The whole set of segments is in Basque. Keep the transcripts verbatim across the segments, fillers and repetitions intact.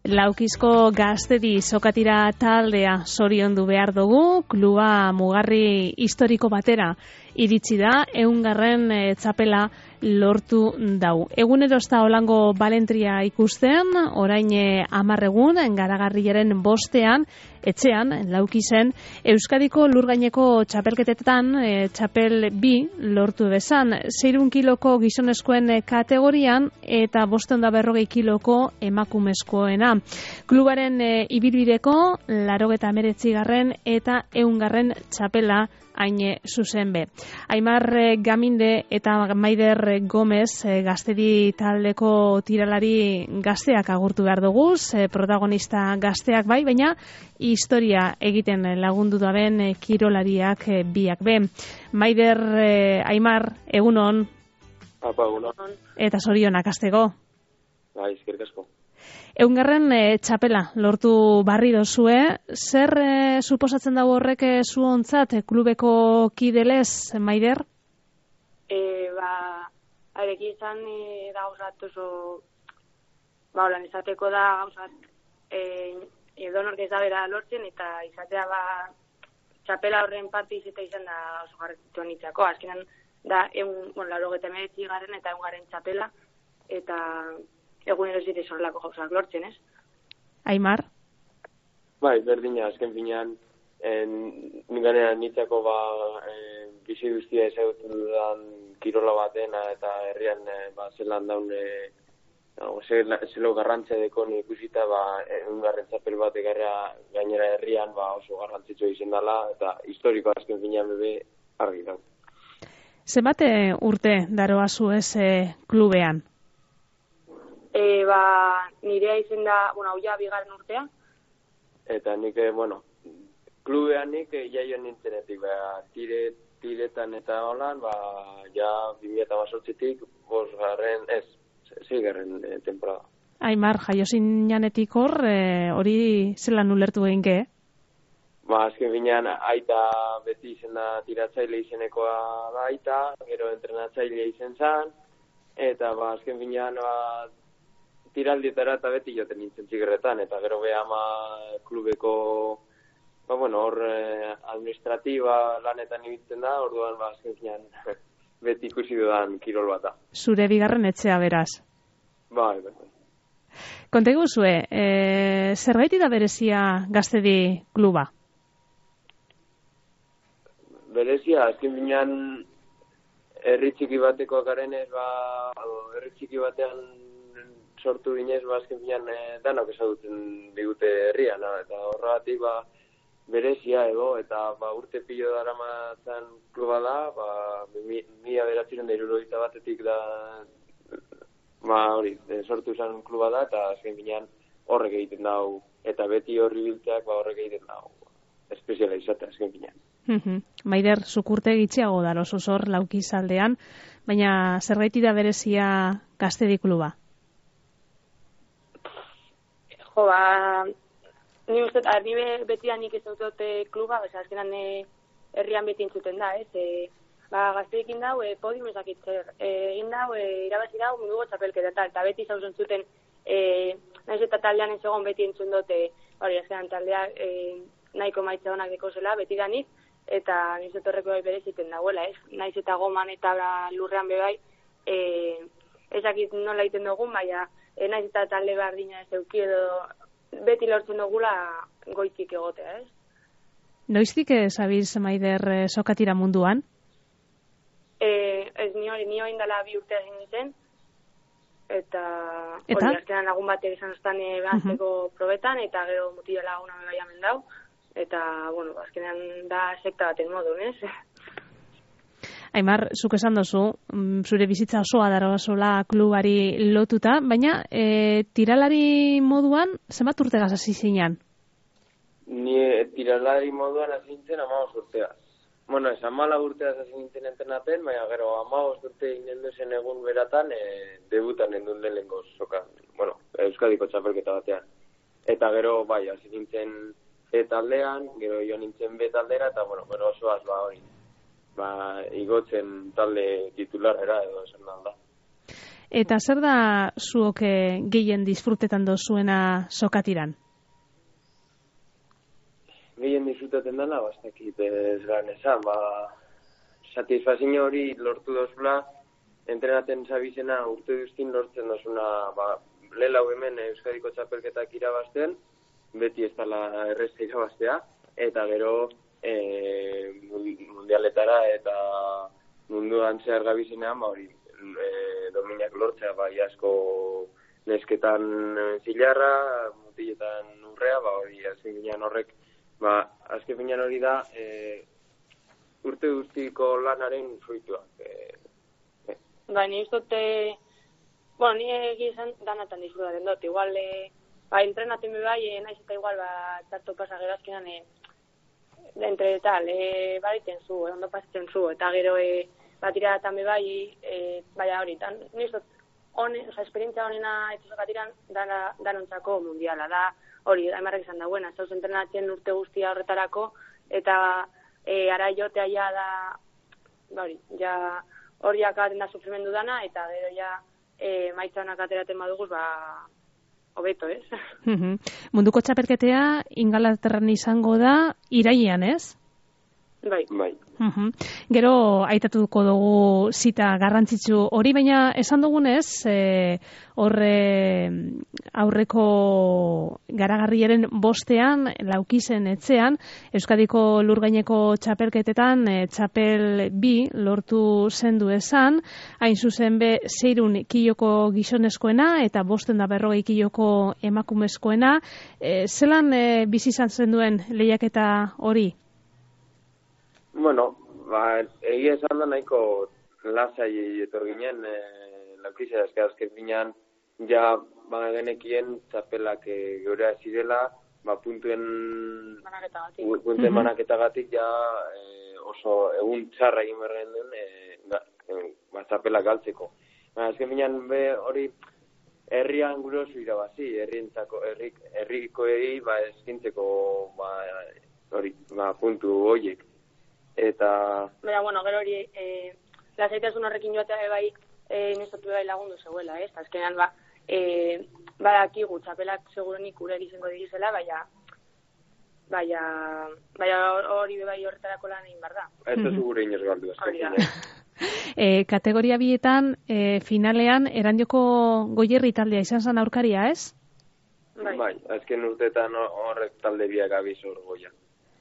Laukizko Gaztedi sokatira taldea zoriondu behar dugu, kluba mugarri historiko batera iritsi da, ehungarren e, txapela lortu dau. Egunero ez da holango balentria ikusten, orain e, hamar egun, garagarriaren bostean, etxean, Laukizen, Euskadiko lurgaineko txapelketetan, e, txapel bi lortu bezan, zeirun kiloko gizonezkoen kategorian, eta bosteun da berrogei kiloko emakumezkoena. Klubaren e, ibilbideko, larogeta emeretzigarren eta ehungarren txapela haine zuzen be. Aimar Gaminde eta Maider Gomez e, Gaztedi taldeko tiralari gazteak agurtu behar dugu, e, protagonista gazteak bai, baina historia egiten lagundu daben e, kirolariak e, biak be. Maider, e, Aimar, egunon. Apa, egunon. Eta zorionak hasteko. Bai, eskerrik asko. Eungarren e, txapela lortu barri dozue, zer e, suposatzen dago horrek e, zuontzat e, klubeko kidelez, Maider? E, ba, areki izan e, da gauzat oso, ba, holan izateko da gauzat e, edonork ez da bera lortzen, eta izatea ba, txapela horren parte izeta izan da oso garrantzitsua nitzako. Azkenan da, egun, bueno, larogeta emeretzi garren eta eungarren txapela, eta egunero zite zorlako gauzak lortzen, ez? Aimar? Bai, berdina, azken finean, niganean nitzako ba, e, bizi guztia ezagutu dudan kirola batena eta herrian e, ba, zelan daun e, no, zelo garrantzia dekon ikusita ba, egungarren txapel bat egarra gainera herrian ba, oso garrantzitsua izen dela eta historiko azken finean bebe argi dago. Zenbate urte daroa zuez e, klubean? E, ba, nirea izen da, bueno, hau ja bigarren urtea. Eta nik, bueno, klubean nik jaio nintzenetik, ba, tire, tiretan eta holan, ba, ja bi mila hemezortzitik bost garren, ez, seigarren e, temporada. Aimar, jaio zinanetik hor, e, hori zelan ulertu egin ge? Ba, azken binean, aita beti izen da tiratzaile izenekoa da aita, gero entrenatzaile izen zan, eta ba, azken binean, ba, tiraldietara eta beti joten nintzen txigerretan, eta gero beha ama klubeko, ba, bueno, hor eh, administratiba lanetan ibiltzen da, orduan, ba, azken finean, beti ikusi dudan kirol bat da. Zure bigarren etxea beraz? Bai, bai, bai. Kontegu zue, e, zergaiti da berezia Gaztedi kluba? Berezia, azken finean, herri txiki bateko garenez, ba, herri txiki batean sortu ginez, ba, azken finean e, danok ezagutzen digute herria, no? Eta horregatik ba, berezia edo, eta ba, urte pilo dara matzan kluba da, ba, mi, mila beratzen da irurogeita batetik da, ba, hori, e, sortu zen kluba da, eta azken finean horrek egiten dau, eta beti horri biltzeak ba, horrek egiten dau, espeziala izatea azken finean. Maider, zukurte gitxiago da, oso zor Laukizaldean, baina zergaiti da berezia Gaztedi kluba? Jo, ba, ni uste, ni beti nik ez dut kluba, beza, azkenan e, herrian beti entzuten da, ez? E, ba, Gazteekin dau, e, podium ezakitzer, egin dau, e, irabazi dau, munduko txapelketa eta, eta beti zauzun zuten, e, nahiz eta taldean ez egon beti entzun dute, hori, azkenan taldea e, nahiko maitza honak deko zela, beti danik, eta niz dut horreko bai bereziten dagoela, ez? Nahiz eta goman eta lurrean bebai, e, ezakit nola egiten dugun, baina, E, naiz eta talde bardina ez euki edo beti lortzen dugula goitik egotea, ez? Noiztik zabiz, Maider, sokatira munduan? E, ez ni hori, ni hori indala bi urtea egin ditzen, eta, eta? Hori azkenan lagun batek izan ostan behazteko uh-huh. probetan, eta gero mutila laguna bebai amen dau, eta, bueno, azkenan da sekta baten modun, ez? Aimar, zuk esan dozu, zure bizitza osoa daroazola klubari lotuta, baina e, tiralari moduan, zenbat urtegaz hasi zinean? Ni e, tiralari moduan hasi nintzen amabost urteaz. Bueno, ez amala urteaz hasi nintzen entrenaten, baina gero amabost urte inen duzen egun beratan, e, debutan endun lehenengo sokan, bueno, Euskadiko txapelketa batean. Eta gero, bai, hasi nintzen E taldean, gero jo nintzen B taldera, eta, bueno, gero osoaz, ba, hori. Ba, igotzen talde titularera edo esan da. Eta zer da zuok gehien disfrutetan dozuena sokatiran? Gehien disfrutaten dela, bastakit ez garen esan, ba, satisfazio hori lortu dozula, entrenaten zabizena urte duztin lortzen dozuna, ba, lelau hemen Euskadiko txapelketak irabazten, beti ez dela errezka irabaztea, eta gero e, mundialetara eta munduan zehar gabizenean, ba, hori, e, dominak lortzea, ba, asko nesketan zilarra, mutiletan urrea, ba, hori, azken ginean horrek, ba, azken ginean hori da, e, urte guztiko lanaren fruitua. E, e. Ba, ni ustote, bueno, ni egizan danatan disfrutaten dut, igual, e, ba, entrenaten be bai, e, naiz eta igual, ba, txarto pasagero azkenan, e, entre tal, e, bariten zu, e, ondo pasatzen zu, eta gero, e, bat iradatan be bai, e, baina hori, tan, ni ustot, hone, oza, esperientzia honena etxosokatiran dana, danontzako mundiala, da, hori, aimarrak izan da, buena, zauz entrenatzen urte guztia horretarako, eta e, ara jotea ja da, ba, hori, ja, horiak aten da sufrimendu dana, eta gero ja, e, maitzanak ateraten baduguz, ba, hobeto, ez? Munduko txapelketea Ingalaterran izango da irailean, ez? Bai. Bai. Uhum. Gero aitatuko dugu zita garrantzitsu hori, baina esan dugunez, e, horre aurreko garagarriaren bostean, laukizen etxean, Euskadiko lurgaineko txapelketetan, e, txapel bi lortu zendu esan, hain zuzen be zeirun kiloko gizonezkoena eta bosten da berrogei kiloko emakumezkoena. E, zelan e, bizi izan zenduen lehiaketa hori? Bueno, ba, egia esan da nahiko lasai etor ginen, e, laukizea eska azken finean, ja, ba, genekien txapelak e, geurea zirela, ba, puntuen manaketagatik, puntuen mm-hmm. manaketagatik ja e, oso egun txarra egin berren duen, e, e, ba, txapelak galtzeko. Ba, azken finean, be, hori, herrian gure oso irabazi, herrientzako, herrik, herrikoei, ba, eskintzeko, ba, hori, ba, puntu horiek. Eta... Bera, bueno, gero hori, e, lasaitasun horrekin joatea bai, e, nestotu bai lagundu zeuela, ez? Azkenean, ba, e, badakigu, txapelak segurenik gure izango digizela, baina, baina, baina hori bai horretarako lan egin behar da. Ez da zugure inoz galdu, azkenean. e, kategoria bietan, e, finalean, erandioko Goierri taldea izan zen aurkaria, ez? Bai, bai azken urteetan horrek talde biak abiz hor goia.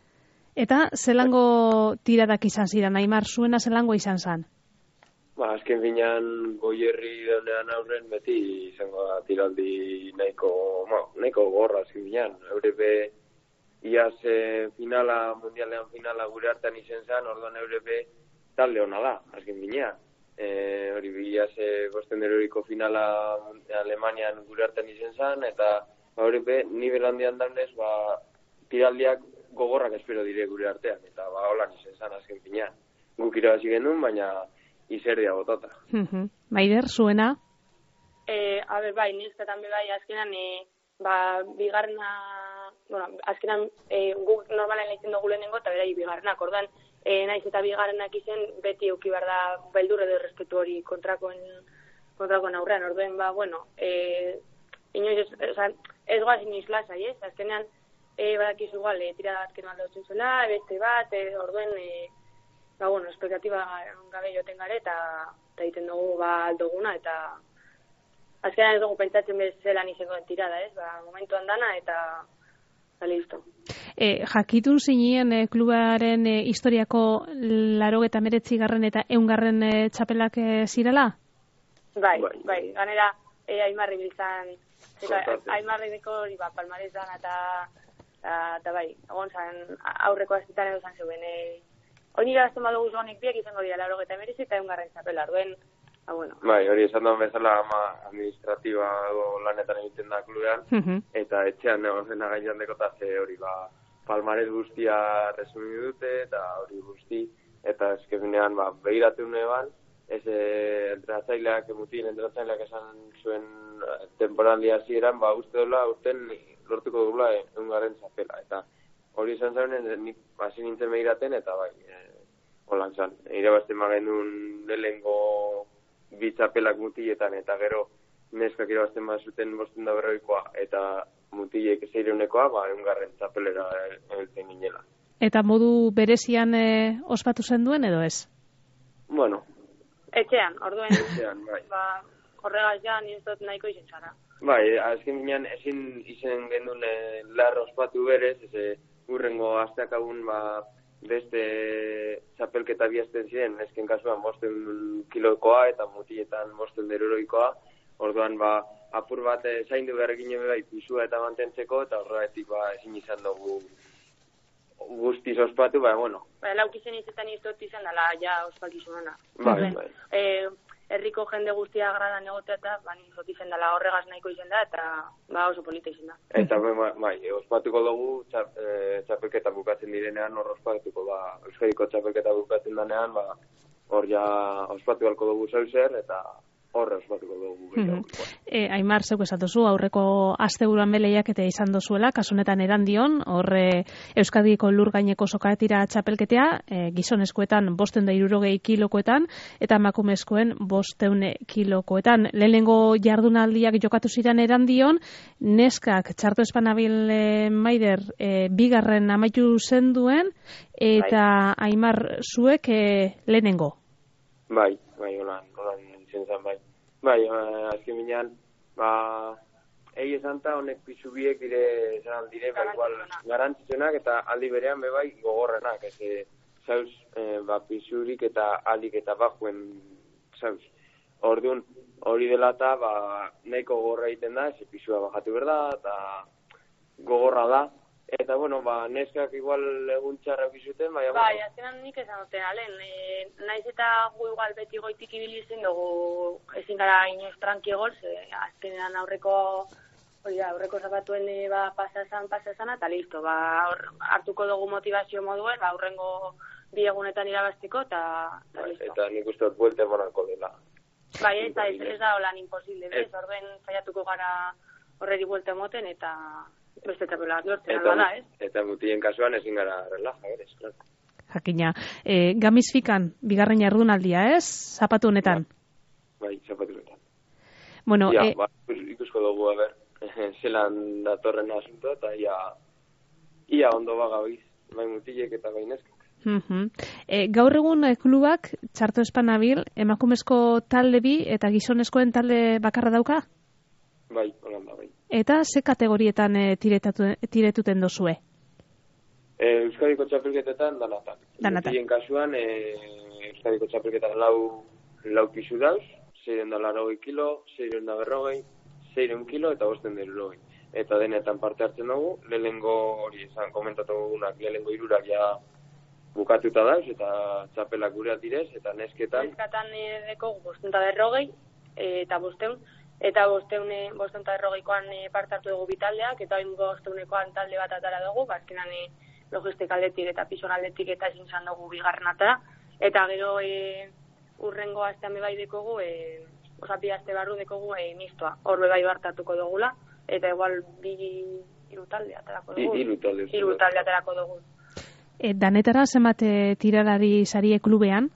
Eta zelango tiradak izan ziren, Aimar, zuena zelango izan zen? Ba, azken finean Goierri daunean aurren beti izango da tiraldi nahiko, ma, nahiko gorra azken finean. Eure be, iaz e, finala, mundialean finala gure hartan izen zen, orduan eure be talde hona da, azken finean. E, hori bi, iaz e, bosten deroriko finala Alemanian gure hartan izen zen, eta ba, eure be, nivel handian daunez, ba, tiraldiak gogorrak espero dire gure artean, eta ba, holan izen zan azken finean. Guk irabazi genuen, baina izerdia botata. Maider, zuena? E, a ber, bai, nizketan be bai, azkenan, e, ba, bigarrena, bueno, azkenan, e, guk normalen lehitzen dugu lehenengo, eta berai bigarrenak, ordan, e, naiz eta bigarrenak izen, beti euki behar da beldur edo errespetu hori kontrakoen, kontrakoen aurrean, orduen, ba, bueno, e, inoiz, ez, oza, ez goaz inoiz lasai, ez, azkenean, E, badakizu igual, e, tirada bat keno aldatzen zuela, beste bat, e, orduen, e, ba, bueno, espektatiba gabe joten gare, eta egiten dugu, ba, aldoguna, eta azkenan ez dugu pentsatzen bezelan izango den tirada, ez, ba, momentuan dana, eta, ba, listo. E, jakitun zinien e, klubaren e, historiako larogeta meretzi garren eta eungarren e, txapelak e, zirela? Bai, bai, bai, ganera, e, Aimarri biltzan, Aimarri deko hori, ba, palmarezan, eta eta bai, egon zan, aurreko azitan edo zan zeuen, e, hori irazten badugu zonik biek izango dira laro eta emerezi eta eungarren txapela, duen, ba, bueno. Bai, hori esan duen bezala ama administratiba lanetan egiten da klubean, uh-huh. eta etxean egon zena gainan dekota ze hori, ba, palmarez guztia resumi dute, eta hori guzti, eta eskefinean, ba, behiratu neban, ez e, entrenatzaileak, emutien entrenatzaileak esan zuen temporaldia ziren, ba, uste dola, urten lortuko dugula eungarren txapela, eta hori izan zaren, nik hasi nintzen behiraten, eta bai, e, holan zan, irabazten magen duen lehengo bi txapelak mutiletan, eta gero neskak irabazten bazuten bosten da berroikoa, eta mutilek zeireunekoa, ba, eungarren txapelera heltzen ginela. Eta modu berezian e, ospatu zen duen edo ez? Bueno. Etxean, orduen. Etxean, bai. Ba, horregaz ja, nire dut nahiko izen zara. Bai, azken ginean ezin izen gendun e, lar ospatu berez, ez urrengo asteak agun, ba, beste txapelketa biazten ziren, nesken kasuan bosten kilokoa eta mutiletan bosten deruroikoa, orduan, ba, apur bat e, zaindu behar ginen bai pisua eta mantentzeko, eta horretik ba, ezin izan dugu guztiz ospatu, bai, bueno. Bai, laukizen izetan izot izan dela, ja, ospakizunona. Bai, bai. E, herriko jende guztia agradan egotea eta, ba, izot izan dela horregaz nahiko izan da, eta, ba, oso polita izan da. Eta, bai, bai, ospatuko dugu, txap, e, txapelketa bukatzen direnean, hor ospatuko, ba, Euskadiko txapelketa bukatzen denean, ba, hor ja ospatu halko dugu zeuser, eta horre ospatuko dugu. Mm-hmm. E, Aimar, zeuk esatuzu, aurreko asteburuan beleiak eta izan dozuela, kasunetan erandion, horre Euskadiko lur gaineko sokatira txapelketea, e, gizonezkoetan bosteun da hirurogei kilokoetan, eta emakumezkoen bosteun kilokoetan. Lehenengo jardunaldiak jokatu ziren erandion, neskak txarto espanabil e, maider e, bigarren amaitu zen duen, eta bai. Aimar, zuek e, lehenengo? Bai, bai, holan, holan. Zen, bai, bai azken minean, ba, egi esan ta honek pisu biek dire, zan, dire, ba, igual, garantzitzenak eta aldi berean be bai gogorrenak, ez, e, zauz, e, ba, pisurik eta alik eta bajuen, zauz. Orduan, hori dela eta, ba, nahiko gogorra egiten da, ez, pisua bajatu berda, eta gogorra da. Eta, bueno, ba, neskak igual egun txarra okizuten, baina... Bai, bueno. Azkenan nik esan duten, alen, e, naiz eta gu igual beti goitik ibili zen dugu ezin gara inoz tranki egol, ze azkenean aurreko, hori da, aurreko zapatuen e, ba, pasazan, pasazan, eta listo, ba, or, hartuko dugu motivazio moduen, ba, aurrengo bi egunetan irabazteko, eta ba, listo. Eta nik uste dut buelte monako dela. Bai, eta ez, ez da holan imposible, bez, orduen saiatuko gara horreri buelte moten, eta... beste txapelak lortzen alba da, ez? Eta mutien kasuan ezin gara relaja, berez, klar. Jakina. E, Gamizfikan, bigarren jardunaldia, ez? Zapatu honetan. Bai, bai zapatu honetan. Bueno, ja, e... ba, ikusko dugu, a ber, zelan datorren asunto, eta ia, ia ondo bagabiz, bai mutilek eta bai neskak. Uh-huh. E, gaur egun e, klubak, txarto espanabil, emakumezko talde bi eta gizonezkoen talde bakarra dauka? Bai, holan da, bai. Eta ze kategorietan e, tiretuten dozue? E, Euskadiko txapelketetan danatan. Danatan. Mutien kasuan, e, Euskadiko txapelketan lau, lau pisu dauz, zeiren da larogei kilo, zeiren da berrogei, zeiren kilo eta bosten derurogei. Eta denetan parte hartzen dugu, lehenengo hori esan komentatu gugunak, lehenengo irurak ja bukatuta dauz, eta txapelak gureat direz, eta nesketan... Nesketan deko bosten da berrogei, eta bosten... Eta bosteune, bosteun eta errogeikoan e, parte hartu dugu bitaldeak, eta oin bosteunekoan talde bat atara dugu, bazkenan e, logistik aldetik eta pison aldetik eta ezin zan dugu bigarren atara. Eta gero e, urrengo astean bebai dekogu, e, osapi aste barru dekogu e, mistoa. Hor bebai bartatuko dugula, eta igual bi hiru talde atarako dugu. Hiru talde. Hiru talde atarako dugu. E, danetara zenbat tirarari sarie klubean?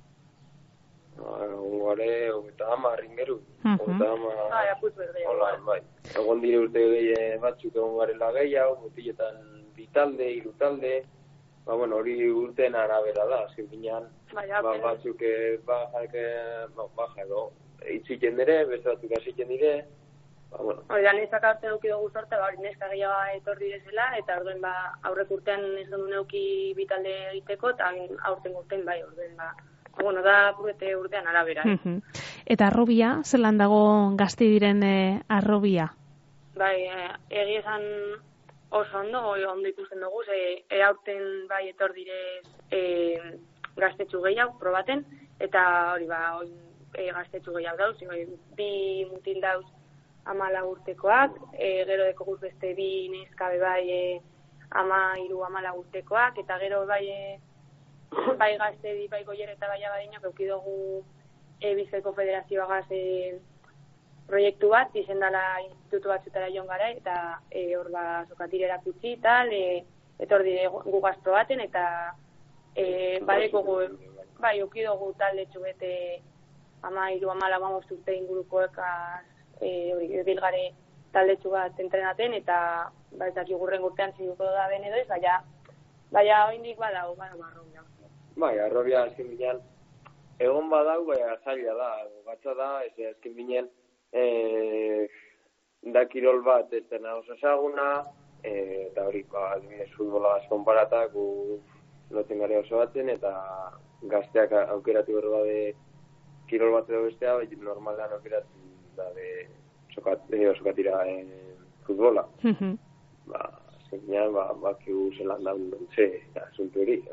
Gare, ogeta ama, ringeru. Ogeta ama... Bai, apuz berde. Hola, bai. Egon dire urte gehi batzuk egon garela gehiago, mutiletan bitalde, irutalde. Ba, bueno, hori urteen arabera da, azken binean. Bai, ba, batzuk bajak, ba, baja edo, itziken dire, beste batzuk aziken dire. Ba, bueno. Hori da, nizak hartzen euki dugu sorte, ba, hori neska gehiago etorri dezela, eta orduen, ba, aurrek urtean ez du neuki bitalde egiteko, eta aurten urtean, bai, orduen, ba, bueno, da purete urtean arabera. Eh? Uh-huh. Eta arrobia, zelan dago gazte diren e, arrobia? Bai, e, egia esan oso ondo, ondo ikusten dugu, ze e, aurten bai etor direz e, gaztetxu gehiago probaten, eta hori ba, e, gaztetxu gehiago dauz, e, bi mutil dauz amala urtekoak, e, gero deko guz beste bi neskabe bai e, ama iru amala urtekoak, eta gero bai e, bai gazte di, bai goier eta bai abadinok eukidogu e, Bizkaiko Federazioa gaz e, proiektu bat, izendala institutu batzutara joan gara, eta e, hor ba sokatirera kutsi, tal, e, eta hor dire gu gazpro baten, eta e, badeko gu, bai eukidogu talde txubete ama hiru ama lau urte ingurukoekaz e, hori bilgare taldetxu bat entrenaten, eta ba, ez dakik gurren urtean ziduko da ben edo ez, baina baina oindik badau, bada marrobia. Bai, arrobia azken binean egon badau, baina zaila da, batza da, ez azken binean e, da kirol bat ez dena oso ezaguna, e, eta hori, ba, adibidez futbola konparata, gu noten gare oso batzen, eta gazteak aukeratu berro da de kirol bat edo bestea, bai, normalean aukeratu da de sokat, edo sokatira e, futbola. Ba, azken binean, ba, bakiu zelan daun dontze, asuntu hori,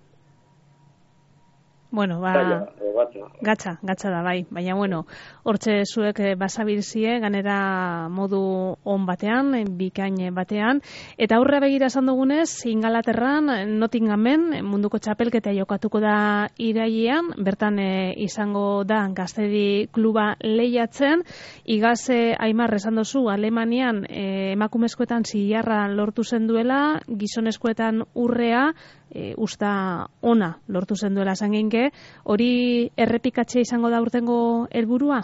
Bueno, ba, gatza, gatza da, bai. Baina, bueno, hortxe zuek basabilzie, ganera modu on batean, bikain batean. Eta aurra begira esan dugunez, Ingalaterran, Nottinghamen, munduko txapelketa jokatuko da irailean, bertan e, izango da Gaztedi kluba lehiatzen. Igaz, e, Aimar, esan dozu, Alemanian e, emakumezkoetan zilarra lortu zen duela, gizonezkoetan urrea, E, usta ona lortu zen duela esan geinke, hori errepikatzea izango da urtengo helburua?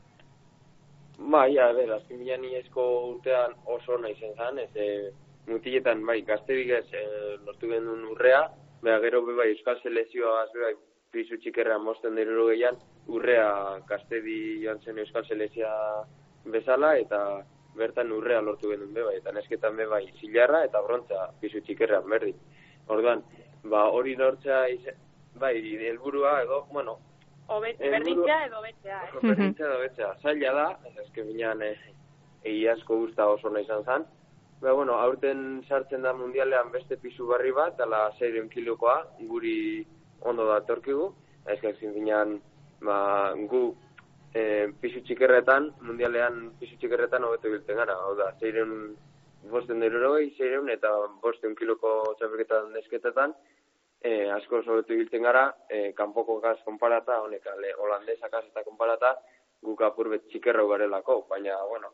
Bai, a ber, azken bilan iazko urtean oso ona izan zen, ez e, mutiletan, bai, Gaztedik ez e, lortu genuen urrea, beha gero be bai, Euskal Selezioa be bai, pisu txikerra mosten deruro gehian, urrea Gaztedi joan zen Euskal Selezia bezala, eta bertan urrea lortu genuen be bai, eta nesketan be bai, zilarra eta brontza pisu txikerran berdin. Orduan, ba, hori lortzea, bai, helburua edo, bueno... Berdintzea edo betzea, eh? Berdintzea edo betzea. Zaila da, ezke binean egi asko guzta oso nahi izan zen. Ba, bueno, aurten sartzen da mundialean beste pisu barri bat, ala seiehun kilokoa, guri ondo da torkigu. Ezke binean, ba, gu e, pisu txikerretan, mundialean pisu txikerretan hobeto biltzen gara. Hau da, seiehun bosten derurogei, seiehun eta bosten kiloko txapelketan desketetan, e, asko sobetu biltzen gara, e, kanpoko gaz konparata, honek, holandesakaz eta konparata, guk apurbet txikerrau garelako, baina, bueno,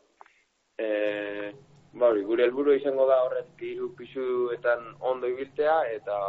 e, ba hori, gure helburu izango da horretik hiru pisuetan ondo ibiltzea, eta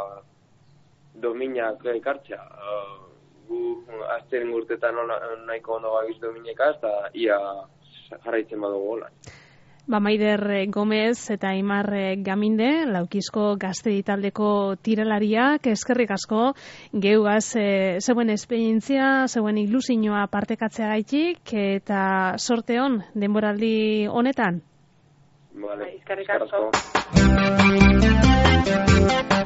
dominak ekartzea. Uh, gu azten urtetan nahiko ondo gabiz dominekaz, eta ia jarraitzen badugu golan. Ba, Maider Gomez eta Aimar Gaminde, Laukizko Gaztedi taldeko tiralariak, eskerrik asko, geugaz e, zeuen esperientzia, zeuen ilusioa partekatzea gaitik, eta sorte hon, denboraldi honetan. Vale, eskerrik asko. asko.